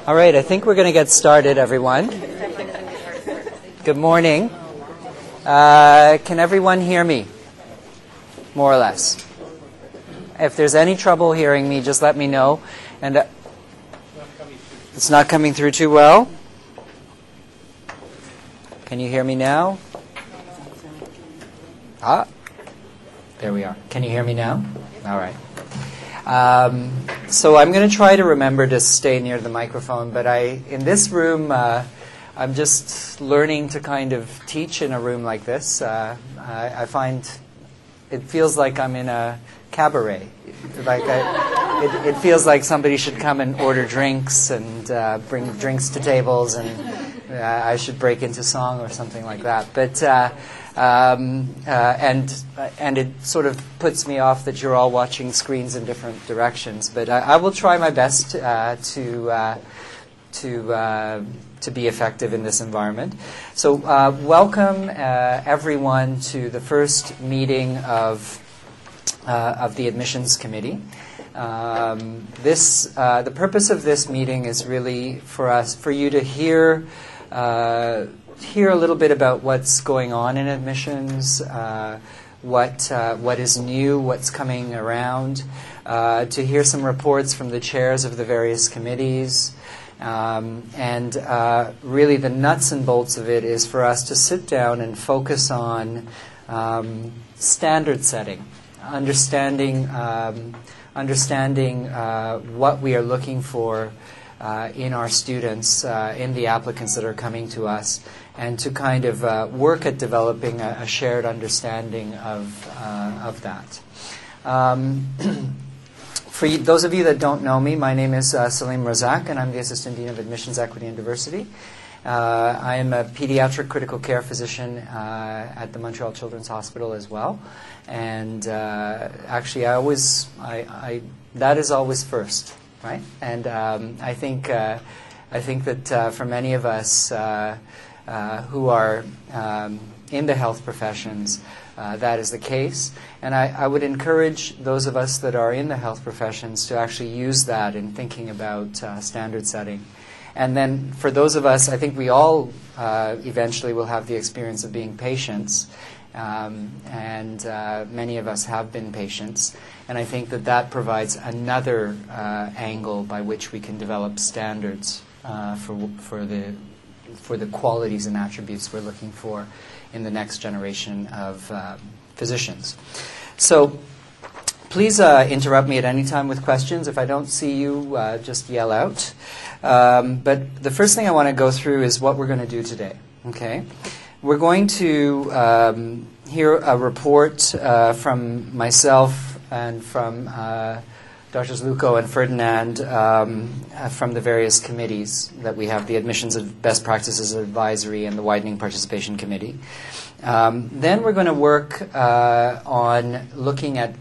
All right, I think we're going to get started, everyone. Good morning. Can everyone hear me? More or less. If there's any trouble hearing me, just let me know. And it's not coming through too well. Can you hear me now? There we are. Can you hear me now? All right. So I'm going to try to remember to stay near the microphone, but in this room, I'm just learning to kind of teach in a room like this. I find it feels like I'm in a cabaret. It feels like somebody should come and order drinks and bring drinks to tables, and I should break into song or something like that. But and it sort of puts me off that you're all watching screens in different directions. But I will try my best to be effective in this environment. So welcome everyone to the first meeting of the admissions committee. The purpose of this meeting is really for you to hear a little bit about what's going on in admissions, what is new, what's coming around, to hear some reports from the chairs of the various committees, and really the nuts and bolts of it is for us to sit down and focus on standard setting, understanding what we are looking for in our students, in the applicants that are coming to us, and to kind of work at developing a shared understanding of that. For those of you that don't know me, my name is Salim Razak, and I'm the Assistant Dean of Admissions, Equity, and Diversity. I am a pediatric critical care physician at the Montreal Children's Hospital as well. And actually, that is always first, right? And I think that for many of us who are in the health professions, that is the case. And I would encourage those of us that are in the health professions to actually use that in thinking about standard setting. And then for those of us, I think we all eventually will have the experience of being patients. And many of us have been patients. And I think that provides another angle by which we can develop standards for the qualities and attributes we're looking for in the next generation of physicians. So please interrupt me at any time with questions. If I don't see you, just yell out. But the first thing I want to go through is what we're going to do today. Okay, we're going to hear a report from myself and from Drs. Luco and Ferdinand from the various committees that we have, the Admissions of Best Practices Advisory and the Widening Participation Committee. Then we're going to work on looking at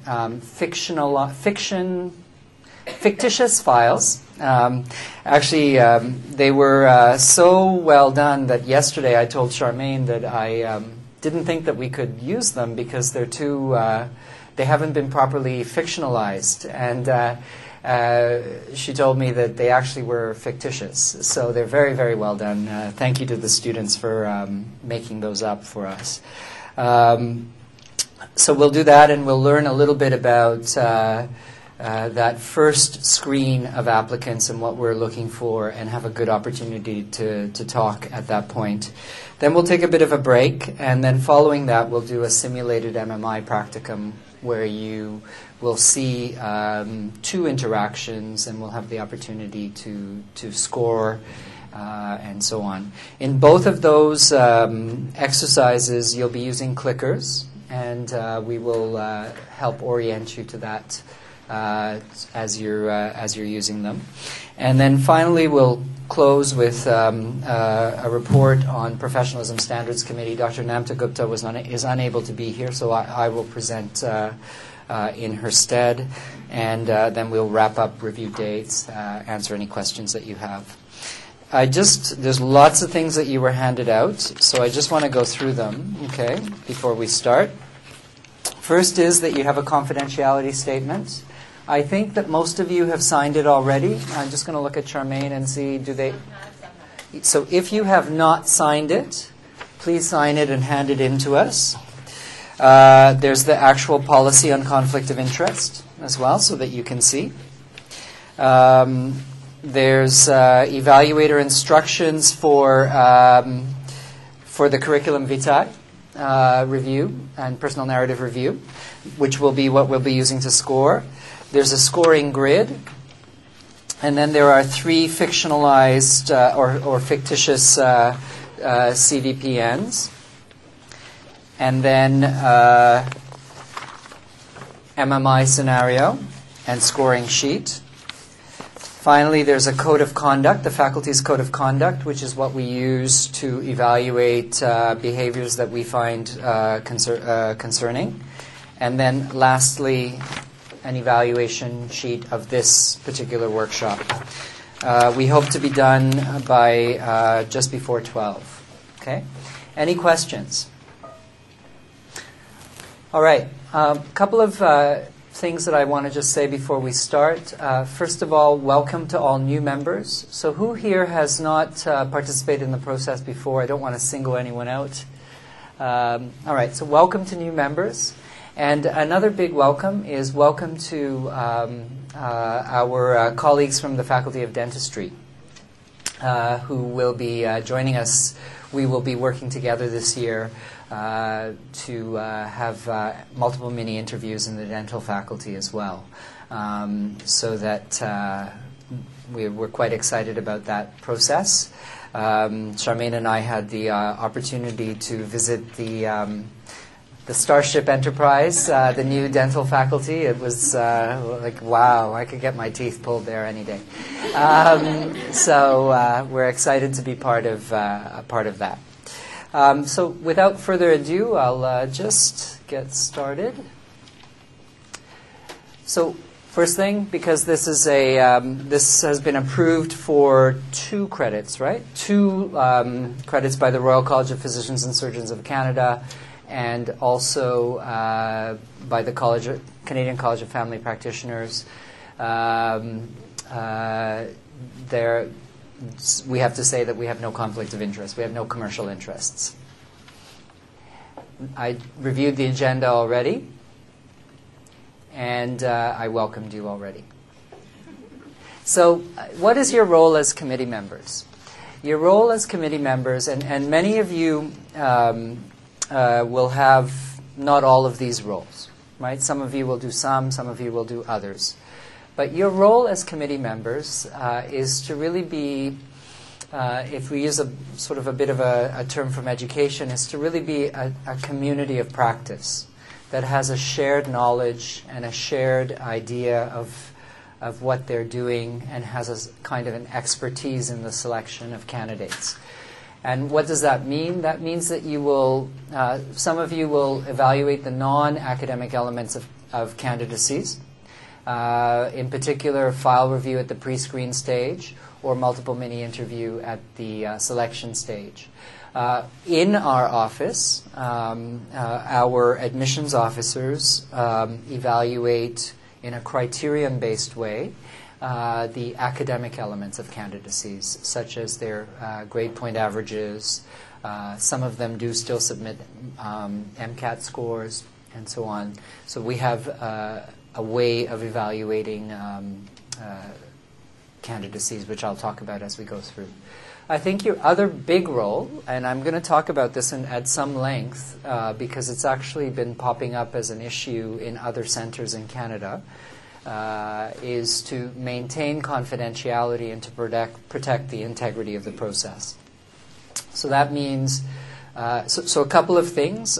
fictitious files. Actually, they were so well done that yesterday I told Charmaine that I didn't think that we could use them because they're too... they haven't been properly fictionalized, and she told me that they actually were fictitious. So they're very, very well done. Thank you to the students for making those up for us. So we'll do that, and we'll learn a little bit about that first screen of applicants and what we're looking for, and have a good opportunity to talk at that point. Then we'll take a bit of a break, and then following that we'll do a simulated MMI practicum where you will see 2 interactions, and we'll have the opportunity to score and so on. In both of those exercises, you'll be using clickers, and we will help orient you to that as you're using them. And then finally, we'll close with a report on Professionalism Standards Committee. Dr. Namta Gupta is unable to be here, so I will present in her stead. And then we'll wrap up review dates, answer any questions that you have. There's lots of things that you were handed out, so I just want to go through them, okay, before we start. First is that you have a confidentiality statement. I think that most of you have signed it already. I'm just going to look at Charmaine and see, do they... So if you have not signed it, please sign it and hand it in to us. There's the actual policy on conflict of interest as well, so that you can see. There's evaluator instructions for the curriculum vitae review and personal narrative review, which will be what we'll be using to score. There's a scoring grid, and then there are 3 fictionalized or fictitious CVPNs, and then MMI scenario and scoring sheet. Finally, there's a code of conduct, the faculty's code of conduct, which is what we use to evaluate behaviors that we find concerning. And then lastly, an evaluation sheet of this particular workshop. We hope to be done by just before 12. Okay? Any questions? All right. A couple of things that I want to just say before we start. First of all, welcome to all new members. So who here has not participated in the process before? I don't want to single anyone out. All right, so welcome to new members. And another big welcome is welcome to our colleagues from the Faculty of Dentistry who will be joining us. We will be working together this year to have multiple mini interviews in the dental faculty as well, so that we're quite excited about that process. Charmaine and I had the opportunity to visit the Starship Enterprise, the new dental faculty. It was like, wow, I could get my teeth pulled there any day. So we're excited to be part of that. So without further ado, I'll just get started. So first thing, because this is this has been approved for 2 credits, right? 2 credits by the Royal College of Physicians and Surgeons of Canada, and also by the Canadian College of Family Practitioners. We have to say that we have no conflict of interest. We have no commercial interests. I reviewed the agenda already, and I welcomed you already. So what is your role as committee members? Your role as committee members, and many of you will have not all of these roles, right? Some of you will do some of you will do others. But your role as committee members is to really be, if we use a sort of a bit of a term from education, is to really be a community of practice that has a shared knowledge and a shared idea of what they're doing and has a kind of an expertise in the selection of candidates. And what does that mean? That means that you will, some of you will evaluate the non-academic elements of candidacies. In particular, file review at the pre-screen stage or multiple mini-interview at the selection stage. In our office, our admissions officers evaluate in a criterion-based way the academic elements of candidacies, such as their grade point averages. Some of them do still submit MCAT scores and so on. So we have a way of evaluating candidacies, which I'll talk about as we go through. I think your other big role, and I'm going to talk about this at some length because it's actually been popping up as an issue in other centers in Canada, is to maintain confidentiality and to protect the integrity of the process. So that means, so a couple of things.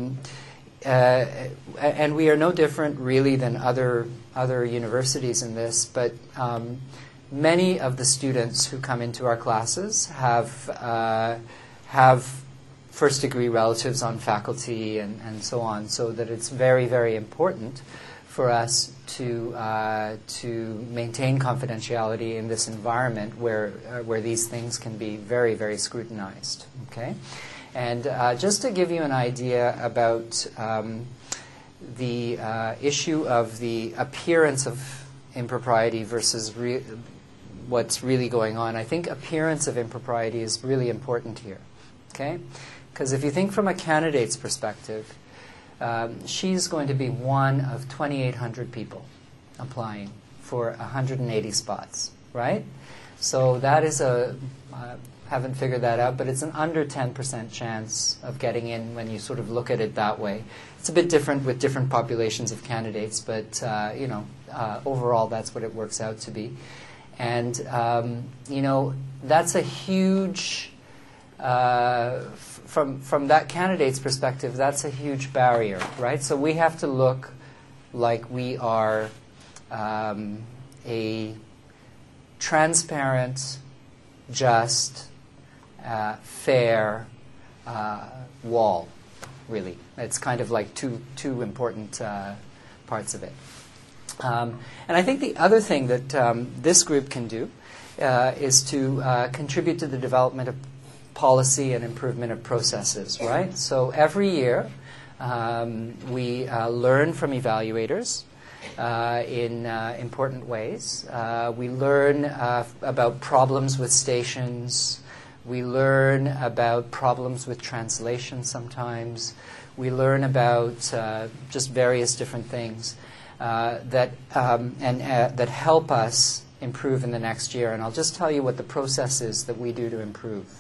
And we are no different really than other universities in this, but many of the students who come into our classes have first-degree relatives on faculty and so on, so that it's very, very important for us to maintain confidentiality in this environment where these things can be very, very scrutinized. Okay. And just to give you an idea about the issue of the appearance of impropriety versus what's really going on. I think appearance of impropriety is really important here, okay? Because if you think from a candidate's perspective, she's going to be one of 2,800 people applying for 180 spots, right? So that is haven't figured that out, but it's an under 10% chance of getting in when you sort of look at it that way. It's a bit different with different populations of candidates, but overall that's what it works out to be. And that's a huge, from that candidate's perspective, that's a huge barrier, right? So we have to look like we are a transparent, just, fair wall, really. It's kind of like two important parts of it. And I think the other thing that this group can do is to contribute to the development of policy and improvement of processes, right? So every year we learn from evaluators in important ways. We learn about problems with stations. We learn about problems with translation sometimes. We learn about just various different things that help us improve in the next year. And I'll just tell you what the process is that we do to improve.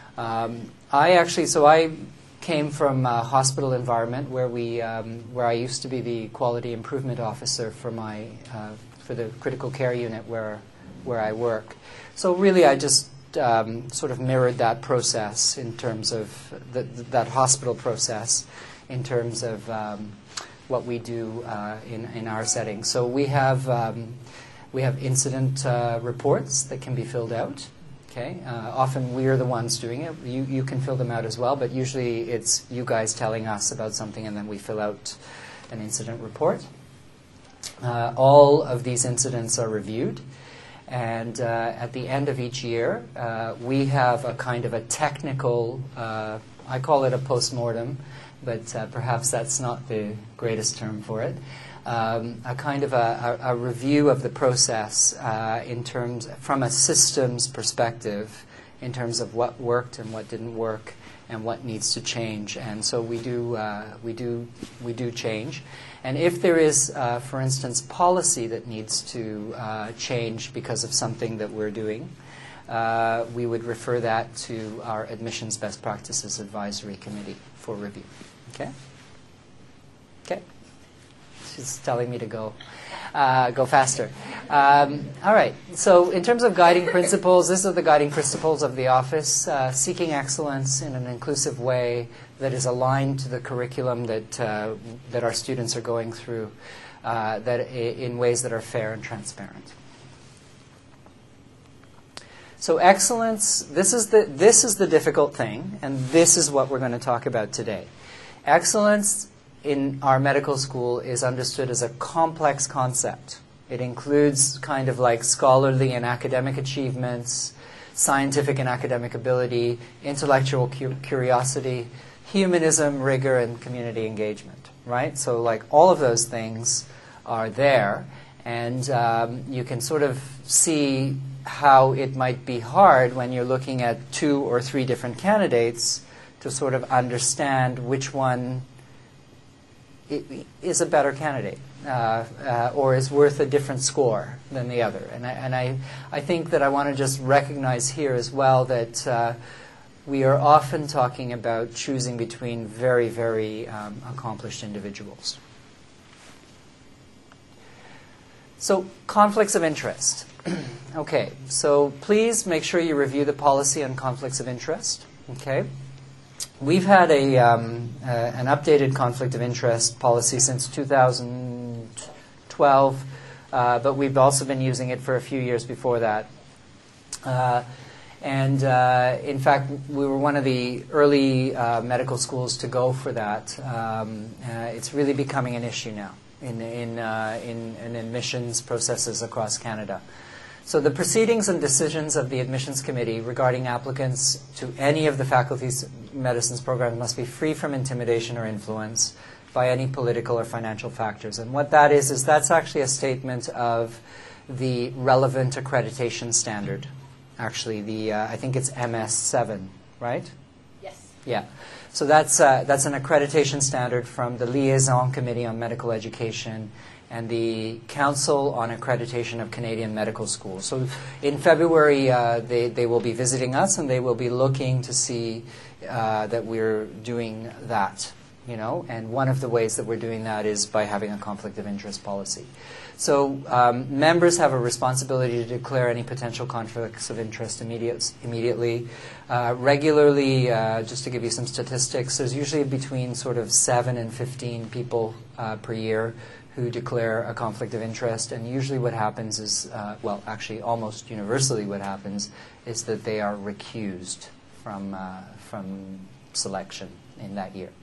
I came from a hospital environment where I used to be the quality improvement officer for the critical care unit where I work. So really, I just sort of mirrored that process in terms of that hospital process in terms of what we do in our setting. So we have incident reports that can be filled out. Okay. Often we're the ones doing it. You can fill them out as well, but usually it's you guys telling us about something, and then we fill out an incident report. All of these incidents are reviewed, and at the end of each year, we have a kind of a technical, I call it a postmortem, but perhaps that's not the greatest term for it. A kind of a review of the process in terms, from a systems perspective, in terms of what worked and what didn't work and what needs to change. And so we do change. And if there is, for instance, policy that needs to change because of something that we're doing, we would refer that to our Admissions Best Practices Advisory Committee for review. Okay? Okay. She's telling me to go faster. All right. So in terms of guiding principles, these are the guiding principles of the office, seeking excellence in an inclusive way that is aligned to the curriculum that our students are going through, in ways that are fair and transparent. So excellence, this is the difficult thing, and this is what we're going to talk about today. Excellence in our medical school is understood as a complex concept. It includes kind of like scholarly and academic achievements, scientific and academic ability, intellectual curiosity, humanism, rigor, and community engagement, right? So like all of those things are there, and you can sort of see how it might be hard when you're looking at 2 or 3 different candidates to sort of understand which one is a better candidate or is worth a different score than the other. And I think that I want to just recognize here as well that we are often talking about choosing between very, very accomplished individuals. So conflicts of interest. Okay, so please make sure you review the policy on conflicts of interest. Okay. We've had an updated conflict of interest policy since 2012, but we've also been using it for a few years before that. In fact, we were one of the early medical schools to go for that. It's really becoming an issue now in admissions processes across Canada. So the proceedings and decisions of the admissions committee regarding applicants to any of the faculty's medicines programs must be free from intimidation or influence, by any political or financial factors. And what that is that's actually a statement of the relevant accreditation standard. Actually, I think it's MS7, right? Yes. Yeah. So that's an accreditation standard from the Liaison Committee on Medical Education and the Council on Accreditation of Canadian Medical Schools. So in February, they will be visiting us, and they will be looking to see that we're doing that, you know. And one of the ways that we're doing that is by having a conflict of interest policy. So members have a responsibility to declare any potential conflicts of interest immediately. Regularly, just to give you some statistics, there's usually between sort of 7 and 15 people per year who declare a conflict of interest. And usually what happens is, well, actually almost universally what happens is that they are recused from selection in that year.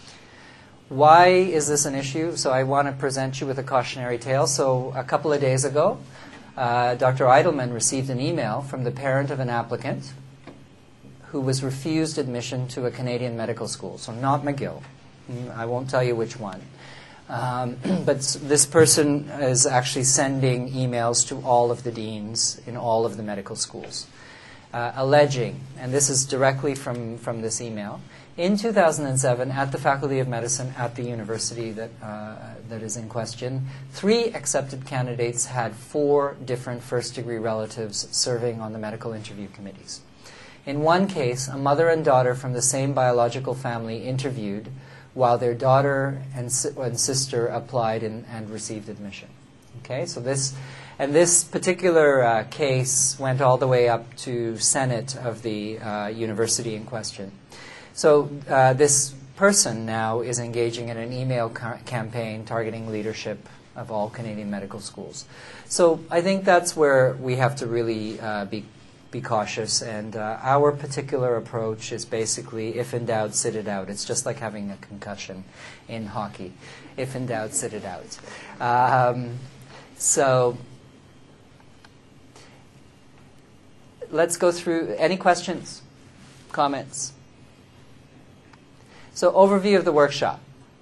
Why is this an issue? So I want to present you with a cautionary tale. So a couple of days ago, Dr. Eidelman received an email from the parent of an applicant who was refused admission to a Canadian medical school. So not McGill. I won't tell you which one. But this person is actually sending emails to all of the deans in all of the medical schools, alleging, and this is directly from this email, in 2007, at the Faculty of Medicine at the university that is in question, 3 accepted candidates had 4 different first-degree relatives serving on the medical interview committees. In one case, a mother and daughter from the same biological family interviewed while their daughter and sister applied and received admission. Okay, so this particular case went all the way up to Senate of the university in question. So this person now is engaging in an email campaign targeting leadership of all Canadian medical schools. So I think that's where we have to really be cautious. And our particular approach is basically, if in doubt, sit it out. It's just like having a concussion in hockey. If in doubt, sit it out. So let's go through any questions, comments. So overview of the workshop.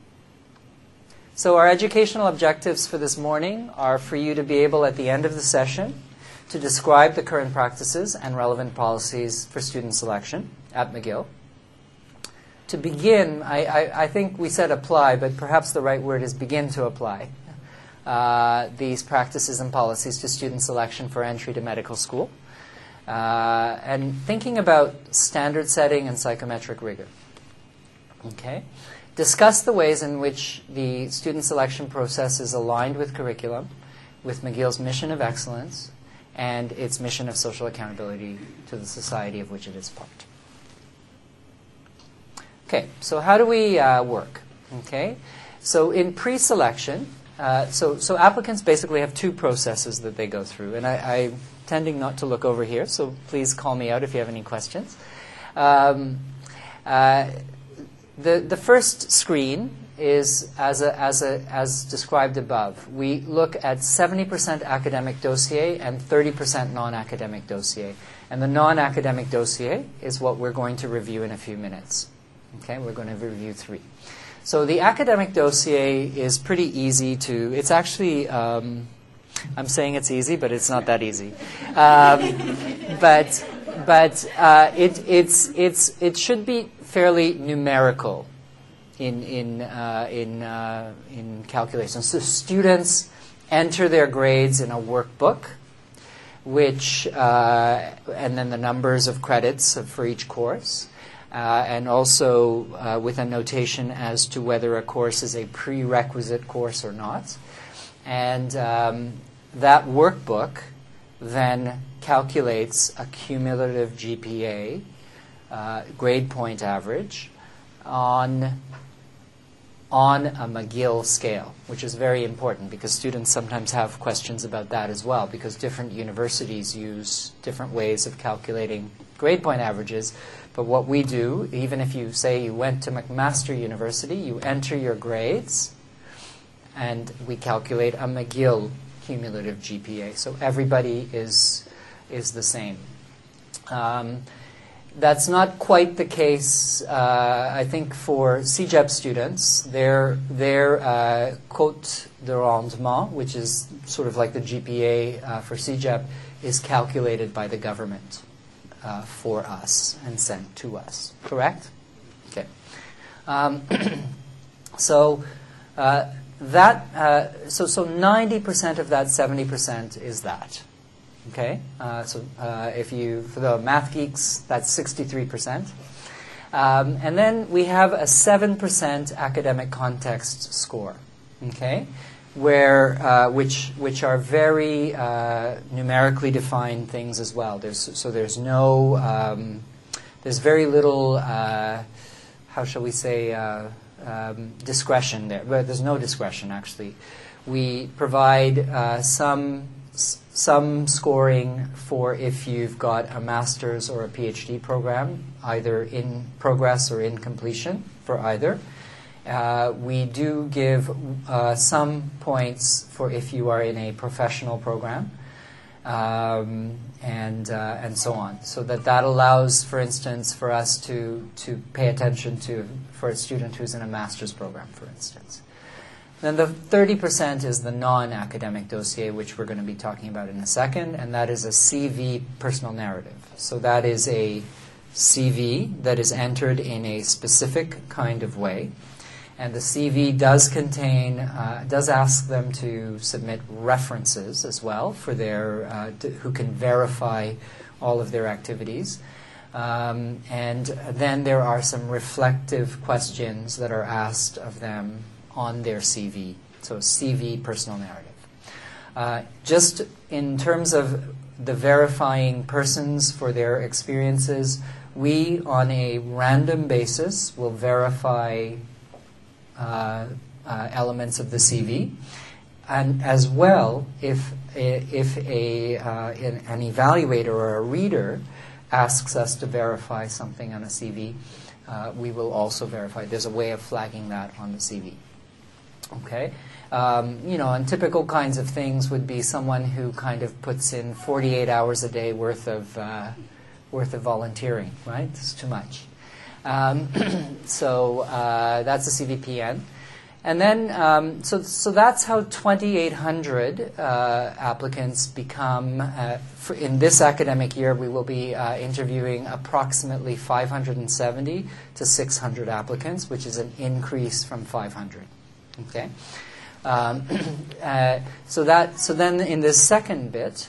So our educational objectives for this morning are for you to be able at the end of the session to describe the current practices and relevant policies for student selection at McGill. To begin, I think we said apply, but perhaps the right word is begin to apply these practices and policies to student selection for entry to medical school. And thinking about standard setting and psychometric rigor. Okay. Discuss the ways in which the student selection process is aligned with curriculum, with McGill's mission of excellence, and its mission of social accountability to the society of which it is part. Okay, so how do we work? Okay, so in pre-selection, so applicants basically have 2 processes that they go through, and I'm tending not to look over here, so please call me out if you have any questions. The first screen is as described above. We look at 70% academic dossier and 30% non-academic dossier. And the non-academic dossier is what we're going to review in a few minutes. Okay, we're going to review 3. So the academic dossier is pretty easy to, it's actually, I'm saying it's easy, but it's not that easy. But it should be fairly numerical in calculations. So students enter their grades in a workbook, which and then the numbers of credits for each course, and also with a notation as to whether a course is a prerequisite course or not. And that workbook then calculates a cumulative GPA, grade point average, on a McGill scale, which is very important because students sometimes have questions about that as well, because different universities use different ways of calculating grade point averages. But what we do, even if you say you went to McMaster University, you enter your grades, and we calculate a McGill cumulative GPA. So everybody is the same. That's not quite the case, I think, for CEGEP students. Their cote de rendement, which is sort of like the GPA for CEGEP, is calculated by the government for us and sent to us. Correct? Okay. So 90% of that 70% is that. Okay, if you, for the math geeks, that's 63%. And then we have a 7% academic context score, okay, where, which are very numerically defined things as well. There's very little, how shall we say, discretion there. But there's no discretion, actually. We provide some scoring for if you've got a master's or a PhD program, either in progress or in completion for either. We do give some points for if you are in a professional program, and so on. So that allows, for instance, for us to pay attention to, for a student who's in a master's program, for instance. Then the 30% is the non-academic dossier, which we're going to be talking about in a second, and that is a CV personal narrative. So that is a CV that is entered in a specific kind of way, and the CV does contain, does ask them to submit references as well for their, who can verify all of their activities. And then there are some reflective questions that are asked of them on their CV, so CV personal narrative. Just in terms of the verifying persons for their experiences, we, on a random basis, will verify elements of the CV, and as well, if an evaluator or a reader asks us to verify something on a CV, we will also verify. There's a way of flagging that on the CV. Okay, and typical kinds of things would be someone who kind of puts in 48 hours a day worth of volunteering. Right, it's too much. So that's a CVPN, and then so that's how 2,800 applicants become. In this academic year, we will be interviewing approximately 570 to 600 applicants, which is an increase from 500. Okay, so then in this second bit,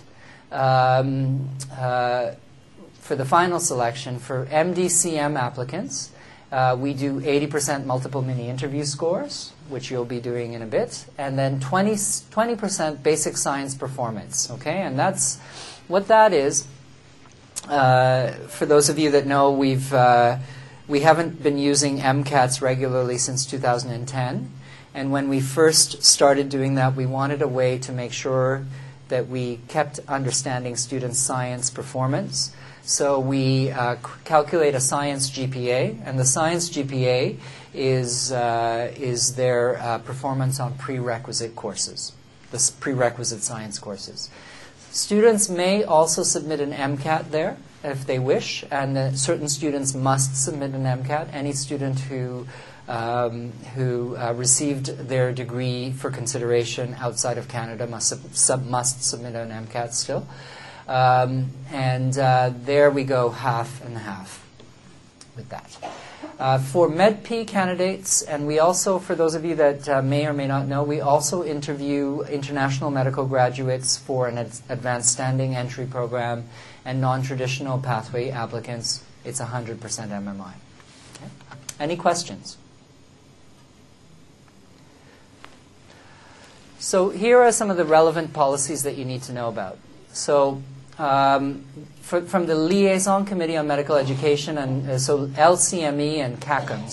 for the final selection for MDCM applicants, we do 80% multiple mini interview scores, which you'll be doing in a bit, and then 20% basic science performance. Okay, and that's what that is. For those of you that know, we haven't been using MCATs regularly since 2010. And when we first started doing that, we wanted a way to make sure that we kept understanding students' science performance. So we calculate a science GPA, and the science GPA is their performance on prerequisite courses, the prerequisite science courses. Students may also submit an MCAT there if they wish, and certain students must submit an MCAT. Any student who received their degree for consideration outside of Canada must submit an MCAT still. There we go half and half with that. For MedP candidates, and we also, for those of you that may or may not know, we also interview international medical graduates for an advanced standing entry program, and non-traditional pathway applicants, it's 100% MMI. Okay. Any questions? So here are some of the relevant policies that you need to know about. So from the Liaison Committee on Medical Education, and so LCME and CACM,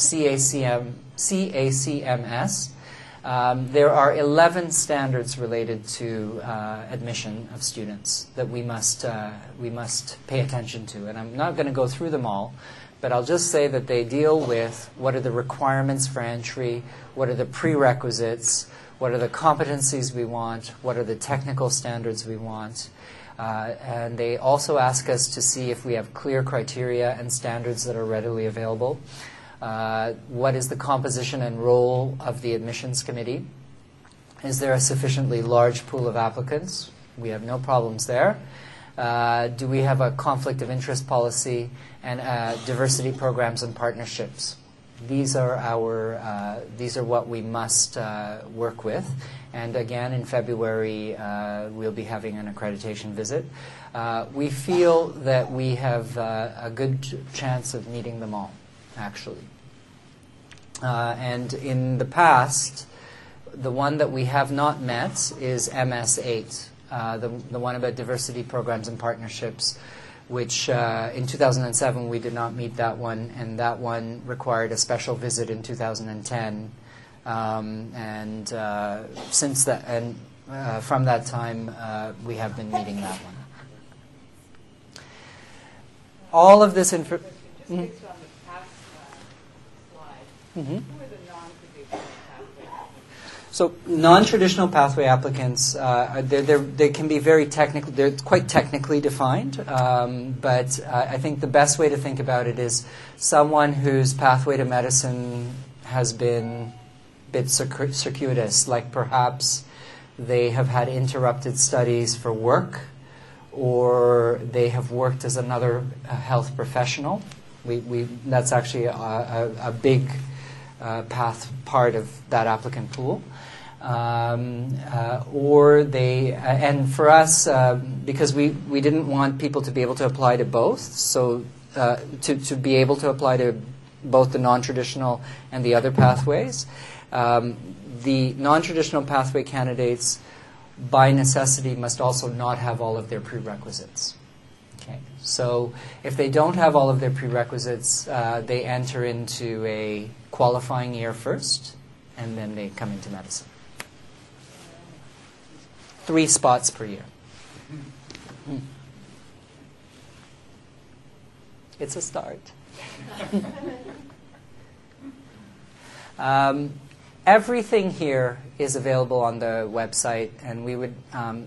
CACMS, there are 11 standards related to admission of students that we must pay attention to. And I'm not going to go through them all, but I'll just say that they deal with what are the requirements for entry, what are the prerequisites, what are the competencies we want, what are the technical standards we want, And they also ask us to see if we have clear criteria and standards that are readily available. What is the composition and role of the admissions committee? Is there a sufficiently large pool of applicants? We have no problems there. Do we have a conflict of interest policy and diversity programs and partnerships? These are what we must work with. And again, in February, we'll be having an accreditation visit. We feel that we have a good chance of meeting them all, actually. And in the past, the one that we have not met is MS8, the one about diversity programs and partnerships, which in 2007 we did not meet that one, and that one required a special visit in 2010. Since that, and from that time, we have been meeting that one. All of this information. Just based on the past slide, who are the non-traditional pathway applicants? So non-traditional pathway applicants, they can be very technical. They're quite technically defined, but I think the best way to think about it is someone whose pathway to medicine has been a bit circuitous, like perhaps they have had interrupted studies for work, or they have worked as another health professional. That's actually a big part of that applicant pool. Or they, and for us, because we didn't want people to be able to apply to both, so to be able to apply to both the non-traditional and the other pathways, the non-traditional pathway candidates by necessity must also not have all of their prerequisites. Okay, so if they don't have all of their prerequisites, they enter into a qualifying year first, and then they come into medicine. 3 spots per year. It's a start. Everything here is available on the website, and we would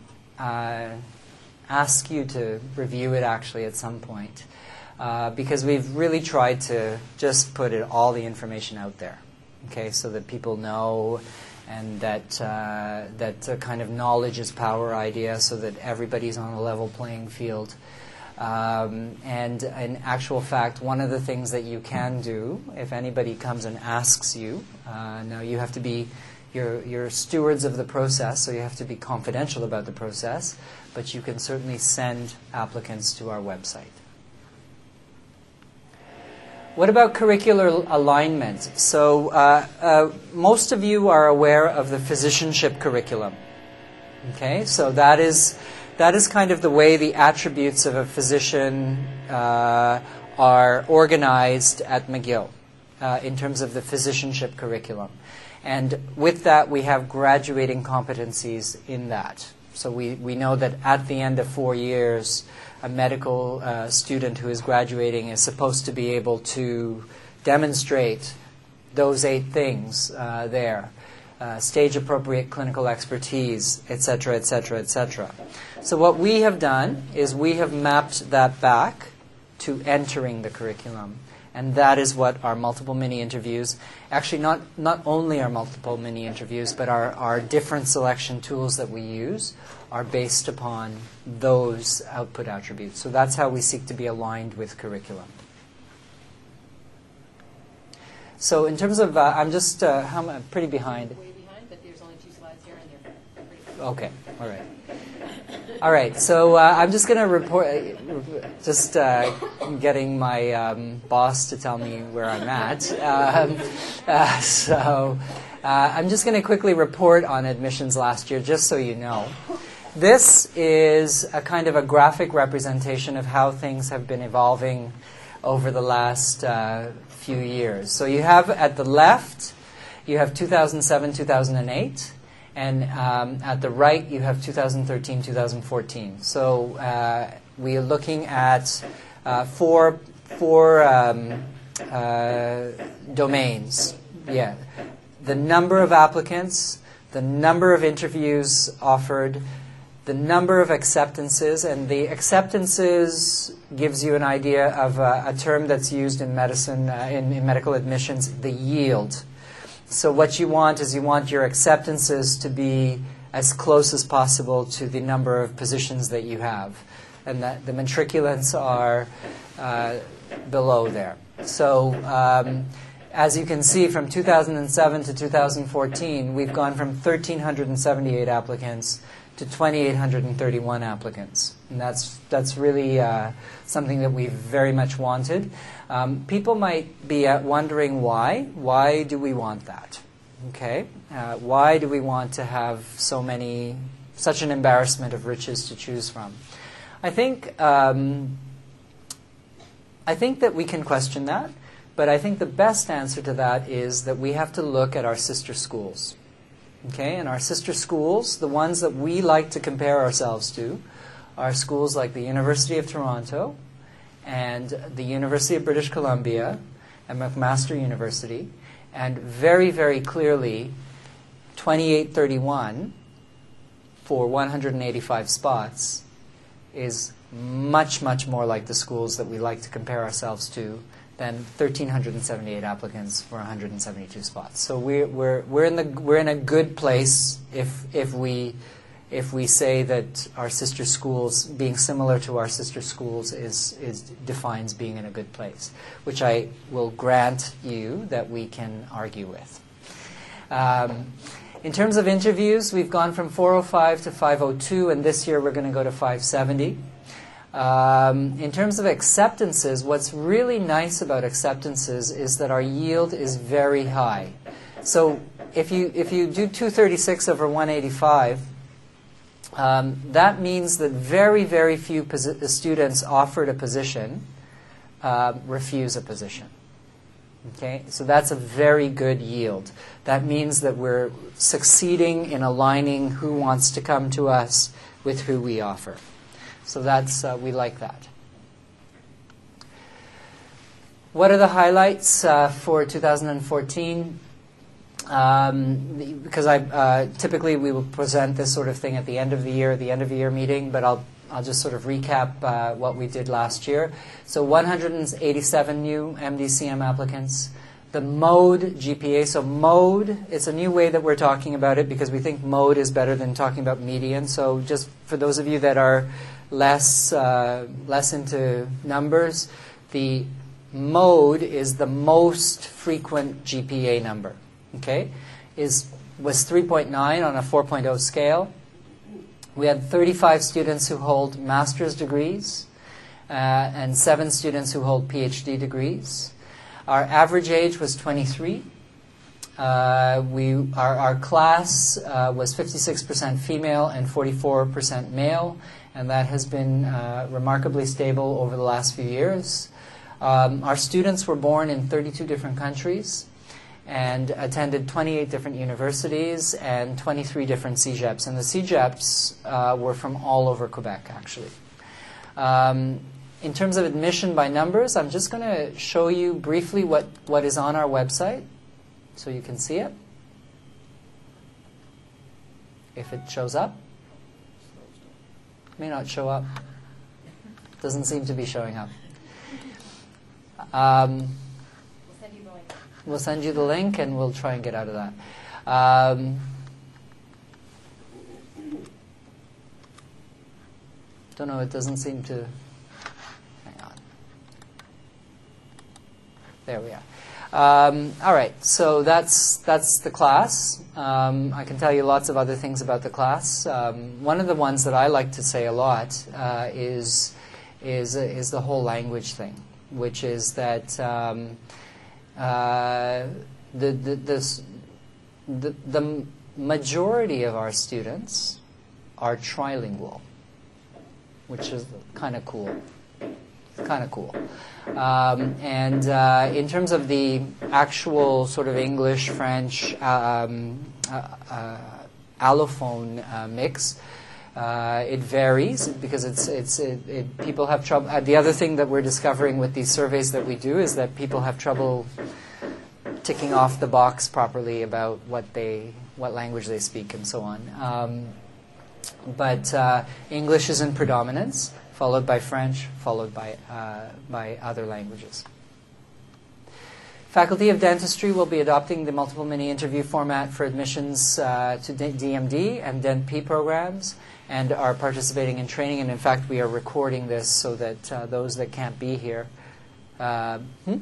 ask you to review it actually at some point, because we've really tried to just put all the information out there, okay, so that people know, and that kind of knowledge is power idea, so that everybody's on a level playing field. And in actual fact, one of the things that you can do, if anybody comes and asks you, now you have to be, you're stewards of the process, so you have to be confidential about the process, but you can certainly send applicants to our website. What about curricular alignment? So most of you are aware of the physicianship curriculum. Okay, so that is kind of the way the attributes of a physician are organized at McGill in terms of the physicianship curriculum. And with that, we have graduating competencies in that. So we know that at the end of 4 years, a medical student who is graduating is supposed to be able to demonstrate those 8 things there. Stage-appropriate clinical expertise, etc., etc., etc. So what we have done is we have mapped that back to entering the curriculum. And that is what our multiple mini-interviews, actually not only our multiple mini-interviews, but our different selection tools that we use are based upon those output attributes. So that's how we seek to be aligned with curriculum. So in terms of, I'm just, I'm pretty behind. Way behind, but there's only 2 slides here and there. Okay, all right. All right, so I'm just going to report, getting my boss to tell me where I'm at. I'm just going to quickly report on admissions last year, just so you know. This is a kind of a graphic representation of how things have been evolving over the last few years. So you have at the left, you have 2007, 2008. And at the right, you have 2013, 2014. So we are looking at four domains. Yeah, the number of applicants, the number of interviews offered, the number of acceptances, and the acceptances gives you an idea of a term that's used in medicine, in medical admissions, the yield. So what you want is you want your acceptances to be as close as possible to the number of positions that you have, and that the matriculants are below there. So as you can see, from 2007 to 2014, we've gone from 1,378 applicants to 2,831 applicants. And that's really something that we very much wanted. People might be wondering why. Why do we want that? Okay, why do we want to have such an embarrassment of riches to choose from? I think that we can question that, but I think the best answer to that is that we have to look at our sister schools. Okay, and our sister schools, the ones that we like to compare ourselves to, are schools like the University of Toronto and the University of British Columbia and McMaster University, and very, very clearly 2831 for 185 spots is much, much more like the schools that we like to compare ourselves to than 1,378 applicants for 172 spots. So we're in a good place if we say that our sister schools, being similar to our sister schools, defines being in a good place, which I will grant you that we can argue with. In terms of interviews, we've gone from 405 to 502, and this year we're going to go to 570. In terms of acceptances, what's really nice about acceptances is that our yield is very high. So if you do 236 over 185, that means that very, very few students offered a position refuse a position. Okay, so that's a very good yield. That means that we're succeeding in aligning who wants to come to us with who we offer. So we like that. What are the highlights for 2014? Because typically we will present this sort of thing at the end of the year meeting, but I'll just sort of recap what we did last year. So 187 new MDCM applicants. The MODE GPA, so MODE, it's a new way that we're talking about it because we think MODE is better than talking about median. So just for those of you that are less into numbers, the MODE is the most frequent GPA number. Okay, was 3.9 on a 4.0 scale. We had 35 students who hold master's degrees and 7 students who hold PhD degrees. Our average age was 23. Our class was 56% female and 44% male, and that has been remarkably stable over the last few years. Our students were born in 32 different countries and attended 28 different universities and 23 different CEGEPs. And the CEGEPs were from all over Quebec, actually. In terms of admission by numbers, I'm just going to show you briefly what is on our website so you can see it. If it shows up. It may not show up. Doesn't seem to be showing up. We'll send you the link and we'll try and get out of that. Don't know, it doesn't seem to... Hang on. There we are. All right, so that's the class. I can tell you lots of other things about the class. One of the ones that I like to say a lot is the whole language thing, which is that the majority of our students are trilingual, which is kind of cool. And in terms of the actual sort of English, French, allophone mix, it varies because people have trouble. The other thing that we're discovering with these surveys that we do is that people have trouble ticking off the box properly about what language they speak and so on. But English is in predominance, followed by French, followed by other languages. Faculty of Dentistry will be adopting the multiple mini-interview format for admissions to DMD and DentP programs, and are participating in training. And in fact, we are recording this so that those that can't be here. Is there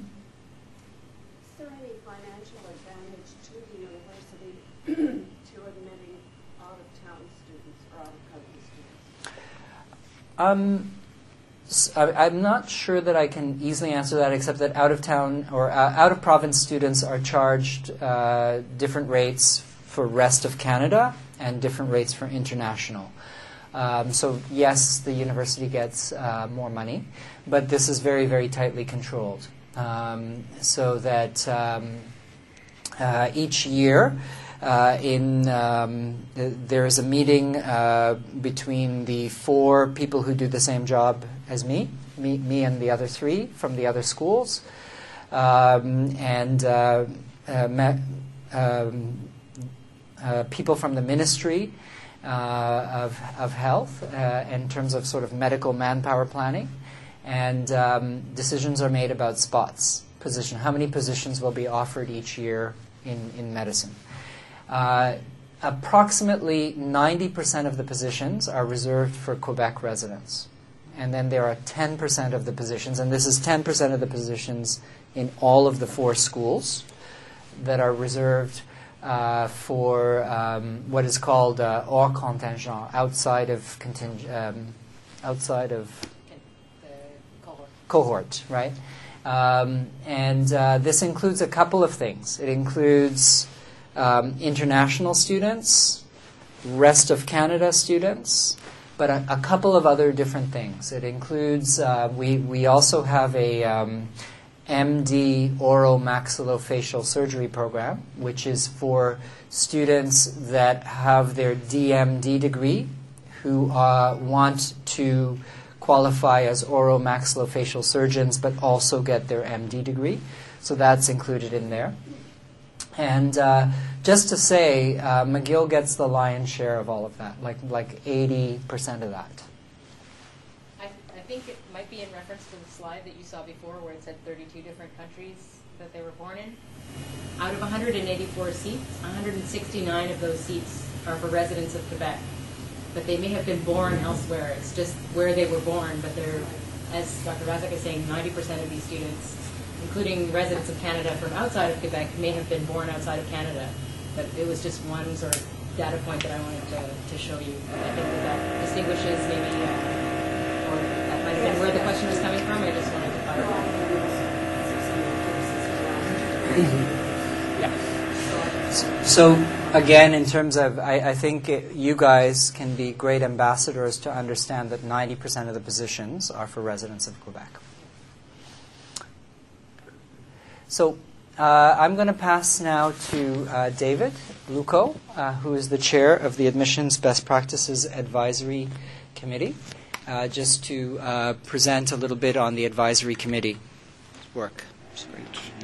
any financial advantage to the university to admitting out-of-town students or out-of-country students? I'm not sure that I can easily answer that, except that out-of-town or out-of-province students are charged different rates for rest of Canada and different rates for international. So yes, the university gets more money, but this is very, very tightly controlled. So that each year there is a meeting between the 4 people who do the same job as me and the other 3 from the other schools, and people from the Ministry of Health in terms of sort of medical manpower planning, and decisions are made about spots, how many positions will be offered each year in medicine. Approximately 90% of the positions are reserved for Quebec residents. And then there are 10% of the positions, and this is 10% of the positions in all of the 4 schools, that are reserved for what is called hors contingent, outside of cohort, right? And this includes a couple of things. It includes international students, rest of Canada students, but a couple of other different things. It includes, we also have a MD oral maxillofacial surgery program, which is for students that have their DMD degree who want to qualify as oral maxillofacial surgeons but also get their MD degree. So that's included in there. And just to say, McGill gets the lion's share of all of that, like 80% of that. I think it might be in reference to the slide that you saw before where it said 32 different countries that they were born in. Out of 184 seats, 169 of those seats are for residents of Quebec. But they may have been born elsewhere. It's just where they were born, but they're, as Dr. Razak is saying, 90% of these students, including residents of Canada from outside of Quebec, may have been born outside of Canada. But it was just one sort of data point that I wanted to show you. I think that distinguishes maybe, or that might have been where the question was coming from. I just wanted to clarify. Yeah. So again, in terms of, I think you guys can be great ambassadors to understand that 90% of the positions are for residents of Quebec. So I'm going to pass now to David Luco, who is the chair of the Admissions Best Practices Advisory Committee, just to present a little bit on the advisory committee work. Sorry.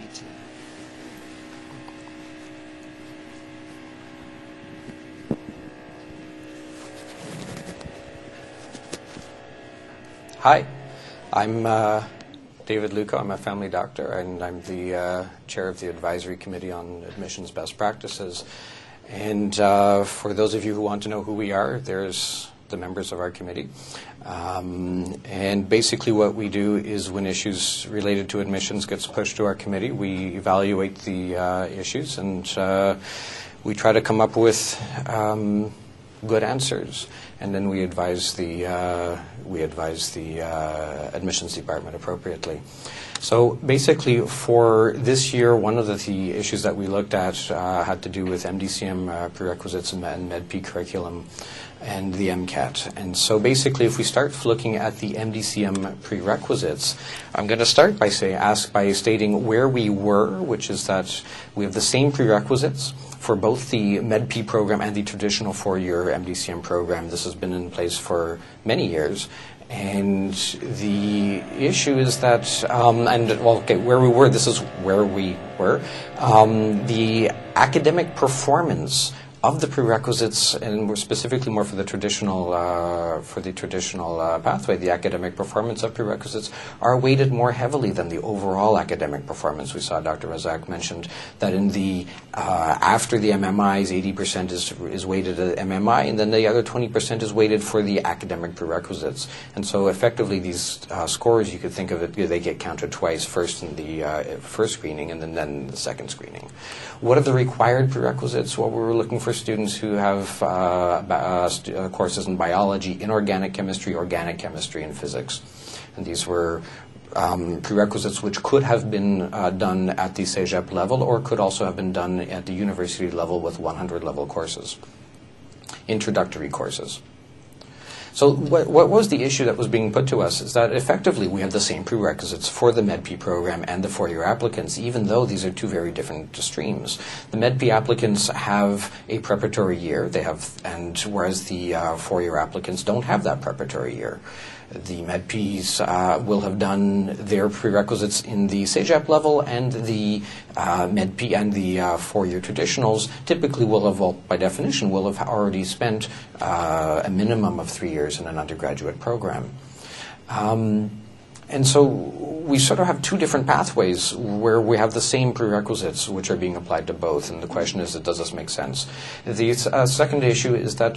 Hi, I'm David Luco. I'm a family doctor, and I'm the chair of the Advisory Committee on Admissions Best Practices. And for those of you who want to know who we are, there's the members of our committee. And basically what we do is when issues related to admissions gets pushed to our committee, we evaluate the issues, and we try to come up with good answers, and then we advise the admissions department appropriately. So basically, for this year, one of the issues that we looked at had to do with MDCM prerequisites and MedP curriculum and the MCAT. And so basically, if we start looking at the MDCM prerequisites, I'm going to start by stating where we were, which is that we have the same prerequisites for both the MedP program and the traditional 4-year MDCM program. This has been in place for many years. And the issue is that, where we were, this is where we were. The academic performance of the prerequisites, and we're specifically more for the traditional pathway, the academic performance of prerequisites are weighted more heavily than the overall academic performance. We saw Dr. Razak mentioned that in the after the MMIs, 80% is weighted at MMI, and then the other 20% is weighted for the academic prerequisites. And so effectively these scores, you could think of it, they get counted twice, first in the first screening and then the second screening. What are the required prerequisites? Well, we were looking for students who have courses in biology, inorganic chemistry, organic chemistry, and physics. And these were prerequisites which could have been done at the CEGEP level or could also have been done at the university level with 100-level courses, introductory courses. So what was the issue that was being put to us is that effectively we have the same prerequisites for the MedP program and the four-year applicants, even though these are two very different streams. The MedP applicants have a preparatory year, and whereas the four-year applicants don't have that preparatory year. The MedPs will have done their prerequisites in the CEGEP level, and the MedP and the four-year traditionals typically will have, well, by definition, will have already spent a minimum of 3 years in an undergraduate program. And so we sort of have two different pathways where we have the same prerequisites which are being applied to both, and the question is, does this make sense? The second issue is that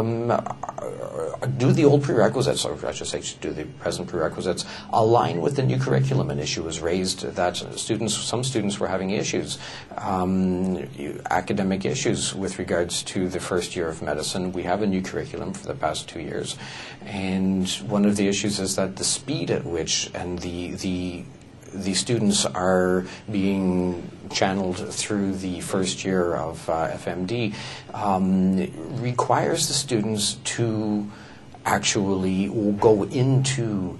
do the old prerequisites, or I should say do the present prerequisites, align with the new curriculum? An issue was raised that some students were having issues, academic issues with regards to the first year of medicine. We have a new curriculum for the past 2 years, and one of the issues is that the speed at which and the students are being channeled through the first year of FMD requires the students to actually go into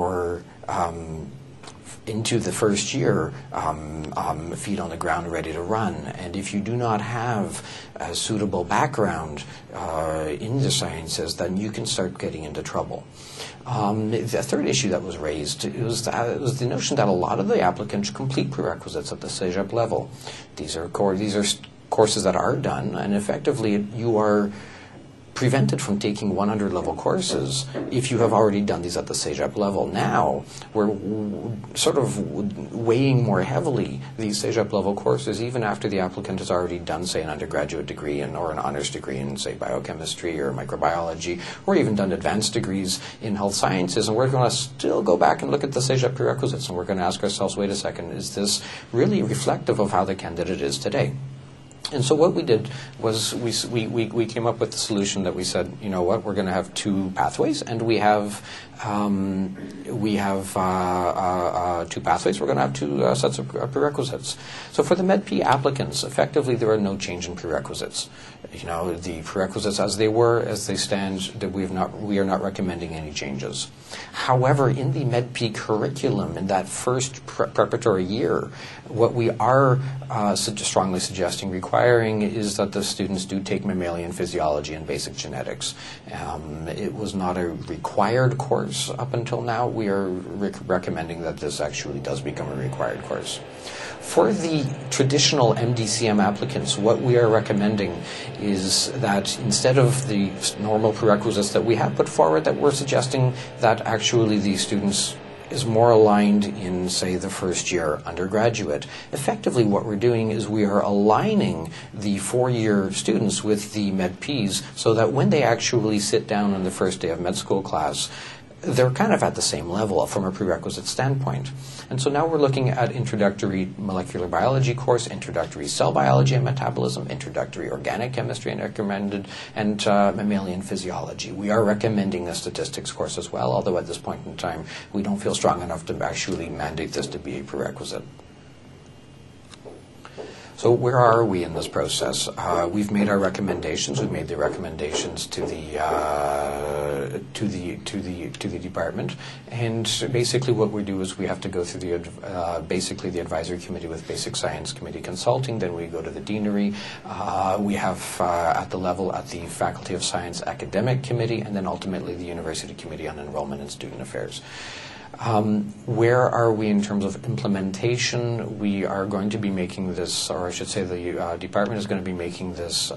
the first year feet on the ground, ready to run. And if you do not have a suitable background in the sciences, then you can start getting into trouble. The third issue that was raised was the notion that a lot of the applicants complete prerequisites at the CEGEP level. These are courses that are done, and effectively you are prevented from taking 100-level courses if you have already done these at the CEGEP level. Now, we're sort of weighing more heavily these CEGEP level courses even after the applicant has already done, say, an undergraduate degree or an honors degree in, say, biochemistry or microbiology, or even done advanced degrees in health sciences. And we're going to still go back and look at the CEGEP prerequisites, and we're going to ask ourselves, wait a second, is this really reflective of how the candidate is today? And so what we did was we came up with the solution that we said, you know what, we're going to have two pathways, and we have two pathways. We're going to have two sets of prerequisites. So for the MedP applicants, effectively there are no change in prerequisites. You know, the prerequisites as they stand, that we are not recommending any changes. However, in the MedP curriculum, in that first preparatory year, what we are strongly suggesting, requiring, is that the students do take mammalian physiology and basic genetics. It was not a required course up until now. We are recommending that this actually does become a required course. For the traditional MDCM applicants, what we are recommending is that instead of the normal prerequisites that we have put forward, that we're suggesting that actually the students is more aligned in, say, the first year undergraduate. Effectively, what we're doing is we are aligning the four-year students with the MedPs so that when they actually sit down on the first day of med school class, they're kind of at the same level from a prerequisite standpoint. And so now we're looking at introductory molecular biology course, introductory cell biology and metabolism, introductory organic chemistry and mammalian physiology. We are recommending a statistics course as well, although at this point in time we don't feel strong enough to actually mandate this to be a prerequisite. So where are we in this process? We've made our recommendations. We've made the recommendations to the department, and basically what we do is we have to go through the advisory committee with Basic Science Committee Consulting. Then we go to the deanery. We have at the Faculty of Science Academic Committee, and then ultimately the University Committee on Enrollment and Student Affairs. Where are we in terms of implementation? We are going to be making this, or I should say the department is going to be making this,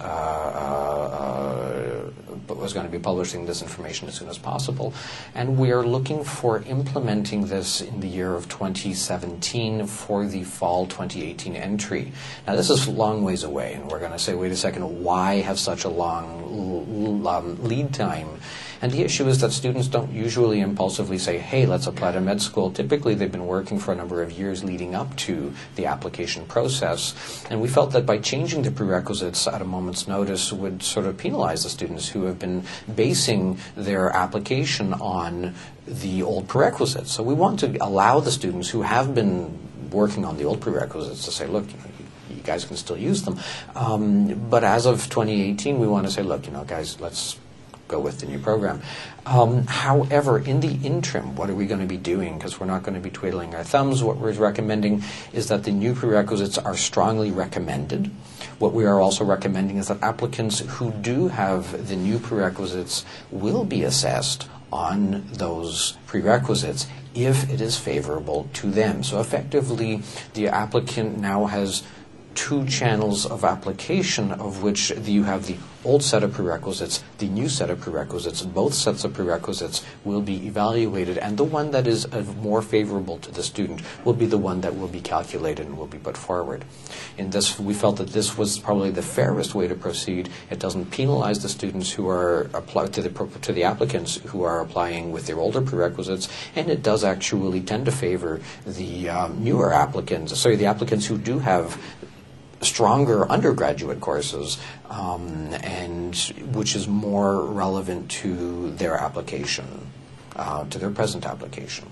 was going to be publishing this information as soon as possible. And we are looking for implementing this in the year of 2017 for the fall 2018 entry. Now this is a long ways away, and we're going to say, wait a second, why have such a long lead time? And the issue is that students don't usually impulsively say, hey, let's apply to med school. Typically, they've been working for a number of years leading up to the application process. And we felt that by changing the prerequisites at a moment's notice would sort of penalize the students who have been basing their application on the old prerequisites. So we want to allow the students who have been working on the old prerequisites to say, look, you guys can still use them. But as of 2018, we want to say, look, guys, let's go with the new program. However, in the interim, what are we going to be doing? Because we're not going to be twiddling our thumbs. What we're recommending is that the new prerequisites are strongly recommended. What we are also recommending is that applicants who do have the new prerequisites will be assessed on those prerequisites if it is favorable to them. So effectively, the applicant now has two channels of application, of which you have the old set of prerequisites, the new set of prerequisites. Both sets of prerequisites will be evaluated, and the one that is more favorable to the student will be the one that will be calculated and will be put forward. In this, we felt that this was probably the fairest way to proceed. It doesn't penalize the students who are to the applicants who are applying with their older prerequisites, and it does actually tend to favor the newer applicants. Sorry, the applicants who do have stronger undergraduate courses, and which is more relevant to their application, to their present application.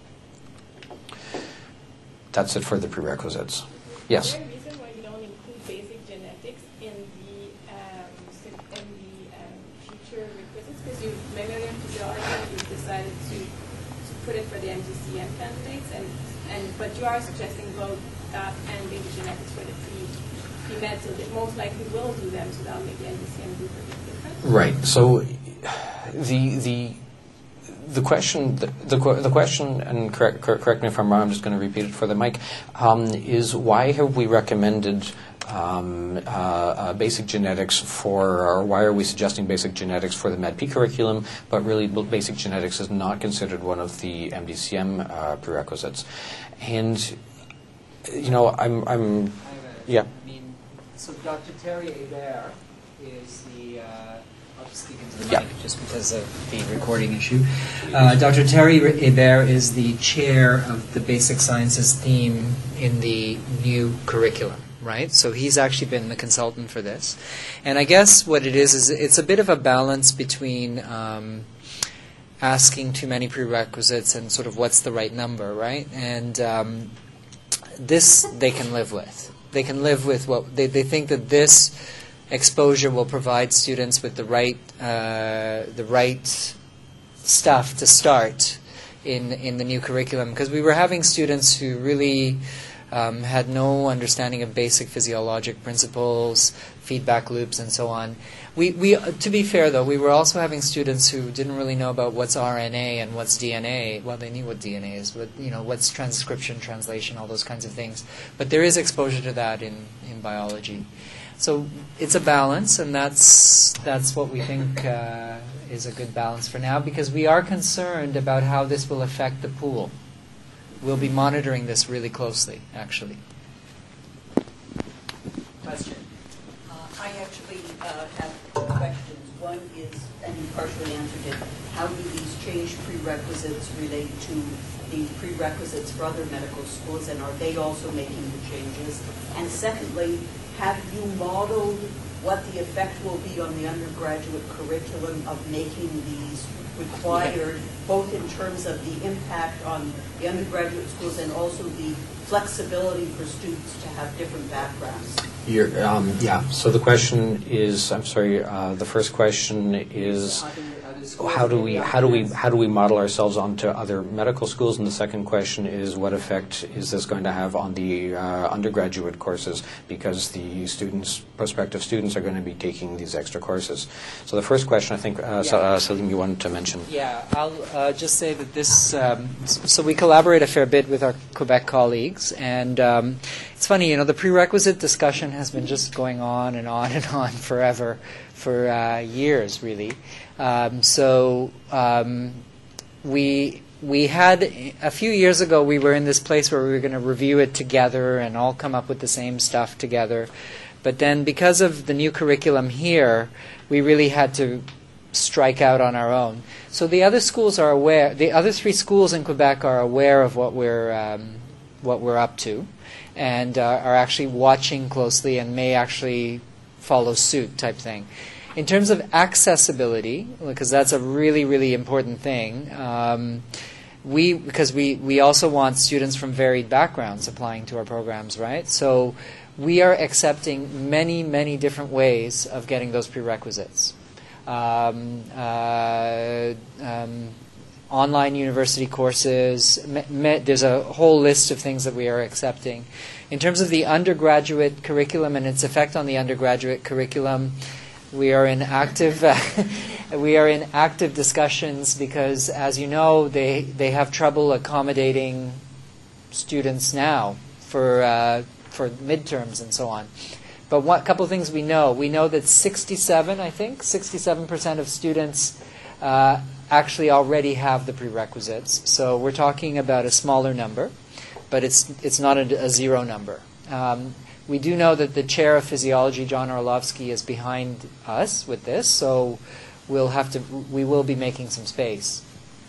That's it for the prerequisites. Yes? Is there a reason why you don't include basic genetics in the future requisites? Because you mammalian physiology, you've decided to put it for the MDCM candidates, but you are suggesting both that and basic genetics for the pre-med, so they most likely will do them, so that'll make the NDCM group a bit different. Right. So the question, and correct me if I'm wrong, I'm just going to repeat it for the mic, is why have we recommended basic genetics or why are we suggesting basic genetics for the MedP curriculum, but really basic genetics is not considered one of the MDCM prerequisites? And, I'm yeah. So Dr. Terry Hebert is the, I'll just speak into the yeah. mic just because of the recording issue. Dr. Terry Hebert is the chair of the basic sciences theme in the new curriculum, right? So he's actually been the consultant for this. And I guess what it is it's a bit of a balance between asking too many prerequisites and sort of what's the right number, right? And this they can live with. They can live with what they think that this exposure will provide students with the right stuff to start in the new curriculum. Because we were having students who really had no understanding of basic physiologic principles, feedback loops, and so on. We to be fair though, we were also having students who didn't really know about what's RNA and what's DNA. Well, they knew what DNA is, but what's transcription, translation, all those kinds of things. But there is exposure to that in biology. So it's a balance, and that's what we think is a good balance for now, because we are concerned about how this will affect the pool. We'll be monitoring this really closely, actually. Question. I actually have two questions. One is, and you partially answered it, how do these change prerequisites relate to the prerequisites for other medical schools, and are they also making the changes? And secondly, have you modeled what the effect will be on the undergraduate curriculum of making these required, both in terms of the impact on the undergraduate schools and also the flexibility for students to have different backgrounds? So the question is, I'm sorry, the first question is... Are the schools. how do maybe we on how do we this. how do we model ourselves onto other medical schools? And the second question is, what effect is this going to have on the undergraduate courses, because the prospective students are going to be taking these extra courses? So the first question, I think, Salim, you wanted to mention. Yeah, I'll just say that this. So we collaborate a fair bit with our Quebec colleagues, and it's funny, the prerequisite discussion has been just going on and on and on forever, for years, really. We had a few years ago. We were in this place where we were going to review it together and all come up with the same stuff together. But then, because of the new curriculum here, we really had to strike out on our own. So the other schools are aware. The other 3 schools in Quebec are aware of what we're up to, and are actually watching closely and may actually follow suit, type thing. In terms of accessibility, because that's a really, really important thing, because we also want students from varied backgrounds applying to our programs, right? So we are accepting many, many different ways of getting those prerequisites. Online university courses, there's a whole list of things that we are accepting. In terms of the undergraduate curriculum and its effect on the undergraduate curriculum, we are in active discussions, because, as you know, they have trouble accommodating students now for midterms and so on. But a couple of things we know. We know that 67% of students actually already have the prerequisites. So we're talking about a smaller number, but it's not a zero number. We do know that the chair of physiology, John Orlovsky, is behind us with this, so we will be making some space.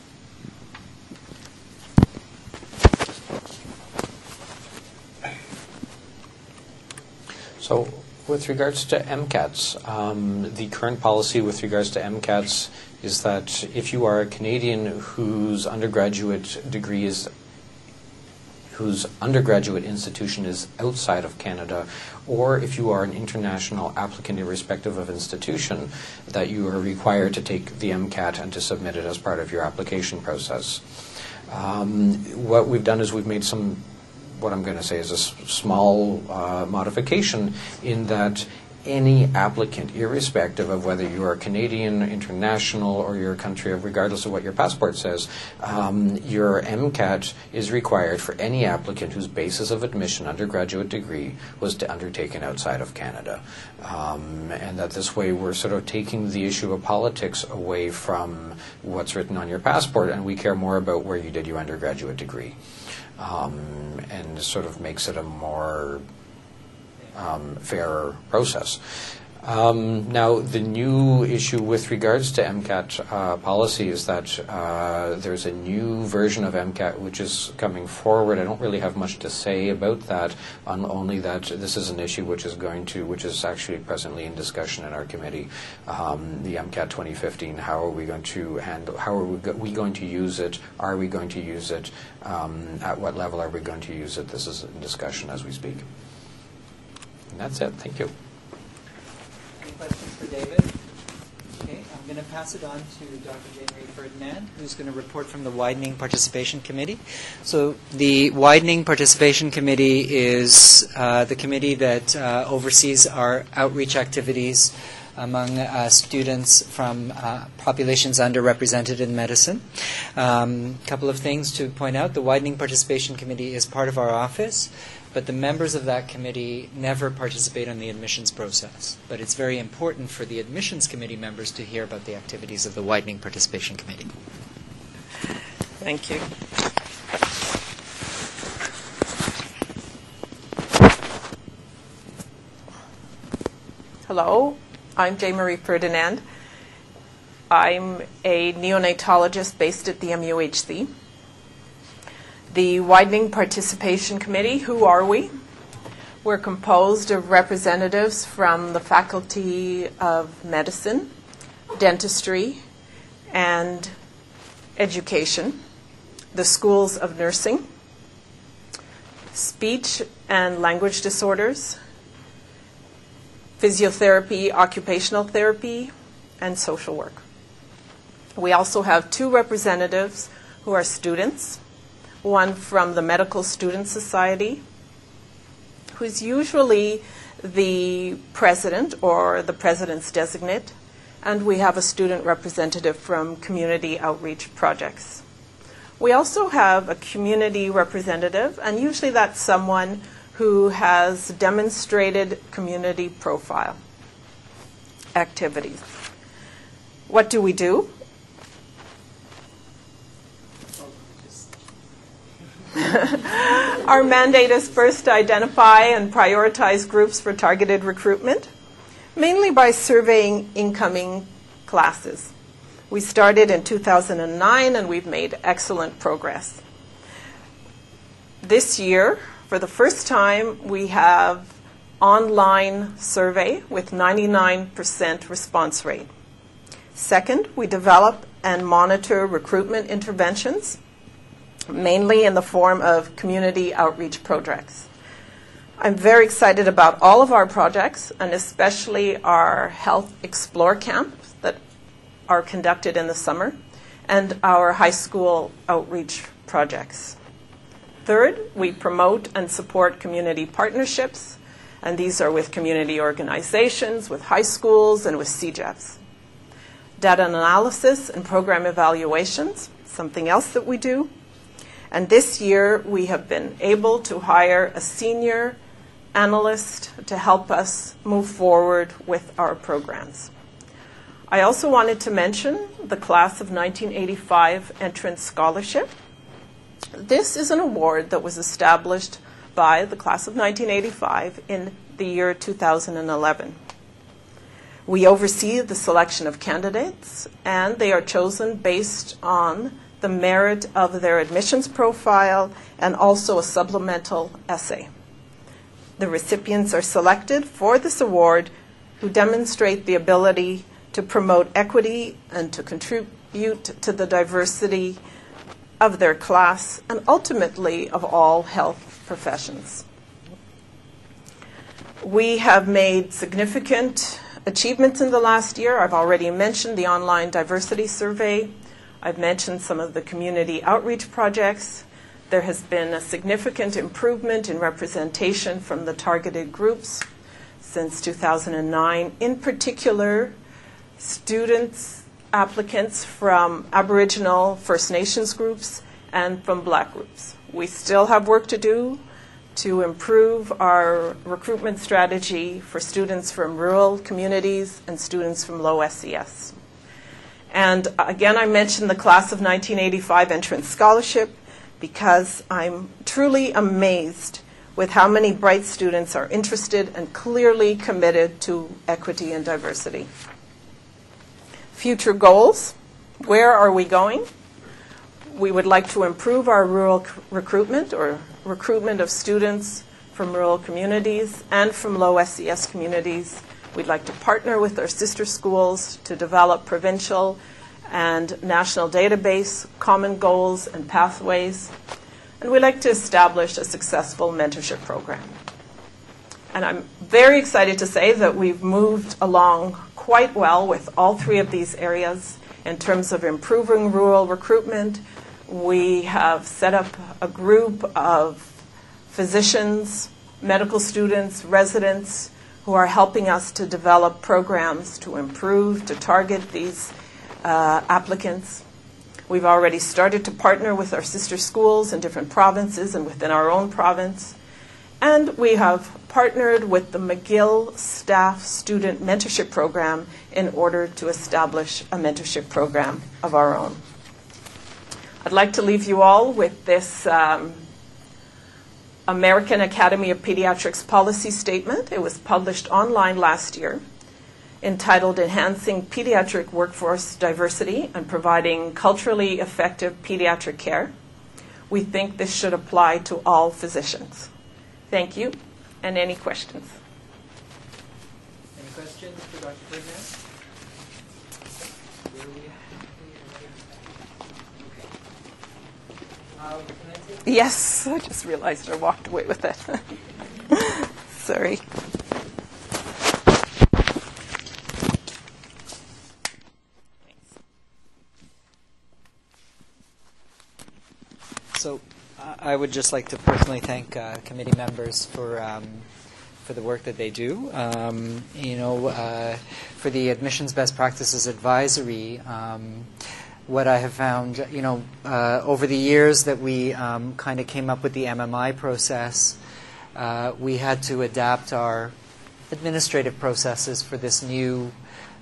So, with regards to MCATs, the current policy with regards to MCATs is that if you are a Canadian whose undergraduate institution is outside of Canada, or if you are an international applicant irrespective of institution, that you are required to take the MCAT and to submit it as part of your application process. What we've done is we've made what I'm going to say is a small modification, in that any applicant, irrespective of whether you are Canadian, international, or your country, regardless of what your passport says, your MCAT is required for any applicant whose basis of admission, undergraduate degree, was undertaken outside of Canada. And that this way we're sort of taking the issue of politics away from what's written on your passport, and we care more about where you did your undergraduate degree. And sort of makes it a more fairer process. Now, the new issue with regards to MCAT policy is that there's a new version of MCAT which is coming forward. I don't really have much to say about that, only that this is an issue which is actually presently in discussion in our committee. The MCAT 2015. How are we going to handle? How are we going to use it? Are we going to use it? At what level are we going to use it? This is in discussion as we speak. And that's it. Thank you. Any questions for David? Okay, I'm going to pass it on to Dr. Jane-Marie Ferdinand, who's going to report from the Widening Participation Committee. So the Widening Participation Committee is the committee that oversees our outreach activities among students from populations underrepresented in medicine. A couple of things to point out. The Widening Participation Committee is part of our office, but the members of that committee never participate in the admissions process. But it's very important for the admissions committee members to hear about the activities of the Widening Participation Committee. Thank you. Hello, I'm Jane-Marie Ferdinand. I'm a neonatologist based at the MUHC. The Widening Participation Committee, who are we? We're composed of representatives from the Faculty of Medicine, Dentistry, and Education, the Schools of Nursing, Speech and Language Disorders, Physiotherapy, Occupational Therapy, and Social Work. We also have 2 representatives who are students, one from the Medical Student Society, who's usually the president or the president's designate, and we have a student representative from Community Outreach Projects. We also have a community representative, and usually that's someone who has demonstrated community profile activities. What do we do? Our mandate is first to identify and prioritize groups for targeted recruitment, mainly by surveying incoming classes. We started in 2009 and we've made excellent progress. This year, for the first time, we have online survey with 99% response rate. Second, we develop and monitor recruitment interventions, mainly in the form of community outreach projects. I'm very excited about all of our projects, and especially our Health Explore camps that are conducted in the summer, and our high school outreach projects. Third, we promote and support community partnerships, and these are with community organizations, with high schools, and with CEGEPs. Data analysis and program evaluations, something else that we do. And this year, we have been able to hire a senior analyst to help us move forward with our programs. I also wanted to mention the Class of 1985 Entrance Scholarship. This is an award that was established by the Class of 1985 in the year 2011. We oversee the selection of candidates, and they are chosen based on the merit of their admissions profile and also a supplemental essay. The recipients are selected for this award who demonstrate the ability to promote equity and to contribute to the diversity of their class and ultimately of all health professions. We have made significant achievements in the last year. I've already mentioned the online diversity survey. I've mentioned some of the community outreach projects. There has been a significant improvement in representation from the targeted groups since 2009. In particular, students, applicants from Aboriginal First Nations groups and from Black groups. We still have work to do to improve our recruitment strategy for students from rural communities and students from low SES. And again, I mentioned the Class of 1985 Entrance Scholarship because I'm truly amazed with how many bright students are interested and clearly committed to equity and diversity. Future goals, where are we going? We would like to improve our rural recruitment or recruitment of students from rural communities and from low SES communities. We'd like to partner with our sister schools to develop provincial and national database, common goals and pathways. And we'd like to establish a successful mentorship program. And I'm very excited to say that we've moved along quite well with all 3 of these areas in terms of improving rural recruitment. We have set up a group of physicians, medical students, residents who are helping us to develop programs to improve, to target these applicants. We've already started to partner with our sister schools in different provinces and within our own province. And we have partnered with the McGill Staff Student Mentorship Program in order to establish a mentorship program of our own. I'd like to leave you all with this American Academy of Pediatrics policy statement. It was published online last year, entitled Enhancing Pediatric Workforce Diversity and Providing Culturally Effective Pediatric Care. We think this should apply to all physicians. Thank you. And any questions? Any questions for Dr. Ferdinand? Yes, I just realized I walked away with it. Sorry. I would just like to personally thank committee members for the work that they do. For the Admissions Best Practices Advisory, what I have found, over the years that we kind of came up with the MMI process, we had to adapt our administrative processes for this new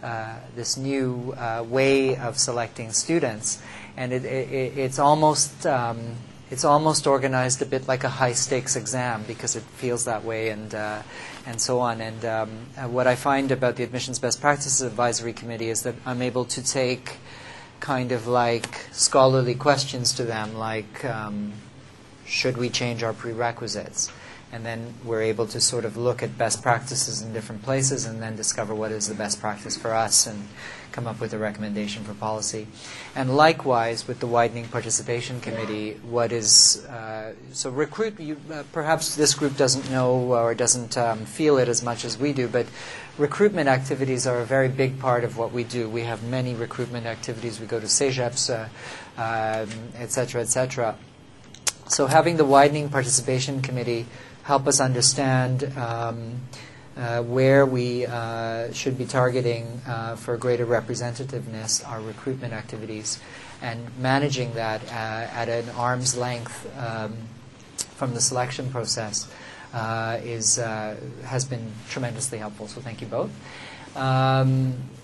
way of selecting students, and it's almost organized a bit like a high stakes exam because it feels that way, and so on. And what I find about the Admissions Best Practices Advisory Committee is that I'm able to take kind of like scholarly questions to them, like should we change our prerequisites? And then we're able to sort of look at best practices in different places and then discover what is the best practice for us and come up with a recommendation for policy. And likewise, with the Widening Participation Committee, what is so recruit, perhaps this group doesn't know or doesn't feel it as much as we do, but recruitment activities are a very big part of what we do. We have many recruitment activities. We go to CEGEPs, et cetera, et cetera. So having the Widening Participation Committee help us understand where we should be targeting for greater representativeness our recruitment activities, and managing that at an arm's length from the selection process has been tremendously helpful. So thank you both.